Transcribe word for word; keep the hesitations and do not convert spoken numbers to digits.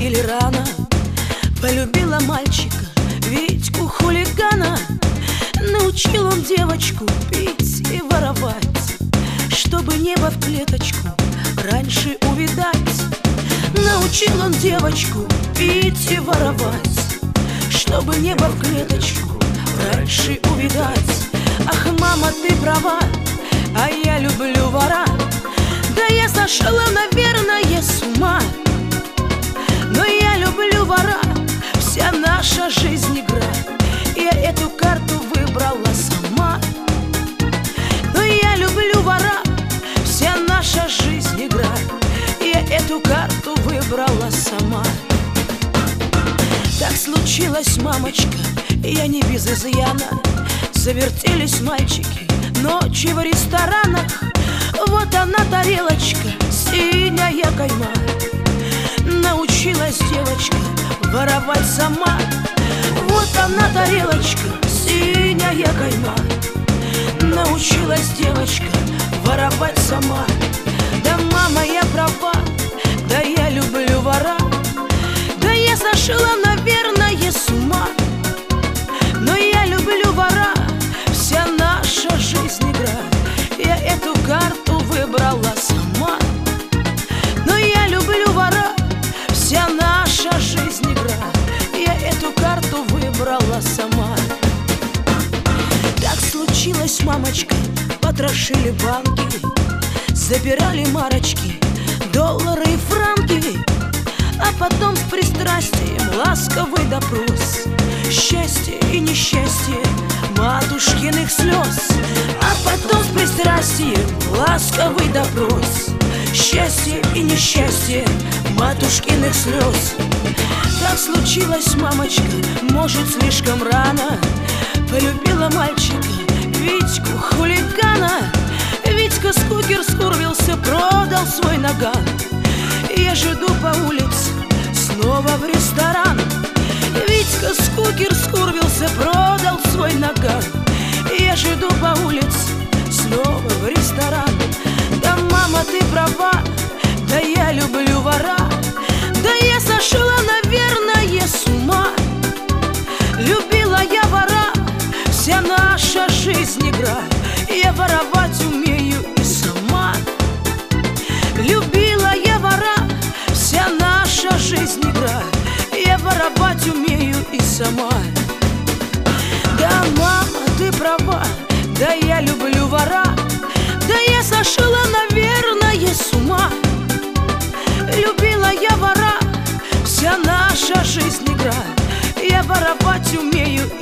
или рано полюбила мальчика, Витьку хулигана. Научил он девочку пить и воровать, чтобы небо в клеточку раньше увидать. Научил он девочку пить и воровать, чтобы небо в клеточку раньше увидать. Ах, мама, ты права, а я люблю вора. Да я сошла, наверное, с ума. Но я люблю вора, вся наша жизнь игра. Я эту карту выбрала сама. Но я люблю вора, вся наша жизнь игра. Я эту карту выбрала сама. Так случилось, мамочка, я не без изъяна. Завертелись мальчики ночи в ресторанах. Вот она тарелочка, синяя кайма. Научилась девочка воровать сама. Вот она тарелочка, синяя кайма. Научилась девочка воровать сама. Да, мама, я права, да я люблю вора. Да я сошла, наверное, с ума. Но я люблю вора, вся наша жизнь игра. Я эту карту выбрала сама. Но я люблю вора, вся наша жизнь игра. Я эту карту выбрала сама. Так случилось, мамочка, потрошили банки, забирали марочки, доллары и франки. А потом с пристрастием ласковый допрос, счастье и несчастье матушкиных слез. А потом с пристрастием ласковый допрос, счастье и несчастье матушкиных слез. Так случилось, мамочка, может, слишком рано полюбила мальчика, Витьку хулигана. Витька скукер скурвился, продал свой наган. Я ж иду по улице снова в ресторан. Витька скукер скурвился, продал свой наган. Я ж иду по улице снова в ресторан. Да, мама, ты права, да я люблю вора. Да я сошла, наверное, с ума. Любила я вора, вся наша жизнь игра. Я воровать умею и сама. Любила я вора, вся наша жизнь игра. Я воровать умею и сама. Да, мама, ты права, да я люблю вора. Да я сошла, наверное, с ума. Любила я вора, вся наша жизнь игра. Я воровать умею